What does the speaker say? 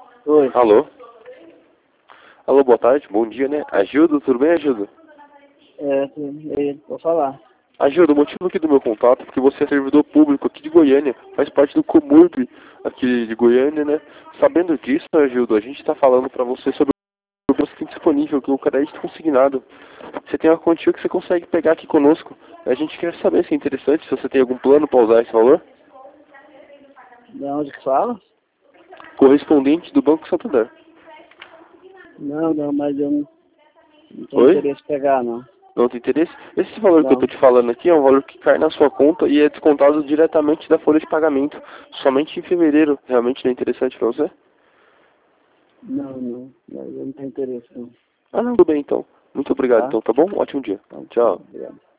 Oi. Alô? Alô, boa tarde, bom dia, né? Agildo, tudo bem, Agildo? Vou falar. Agildo, o motivo aqui do meu contato é porque você é servidor público aqui de Goiânia, faz parte do Comurb aqui de Goiânia, né? Sabendo disso, Agildo, a gente está falando para você sobre o que tem disponível, que o crédito consignado. Você tem uma quantia que você consegue pegar aqui conosco. A gente quer saber se é interessante, se você tem algum plano para usar esse valor. De onde que fala? Correspondente do Banco Santander. Não, mas eu não tenho Oi? interesse em pegar, não. Não tem interesse? Esse valor que eu Não, estou te falando aqui é um valor que cai na sua conta e é descontado diretamente da folha de pagamento. Somente em fevereiro. Realmente não é interessante para você? eu não tenho interesse, não. Ah, não, tudo bem então. Muito obrigado Tá? então, tá bom? Ótimo dia. Então, Tchau. obrigado.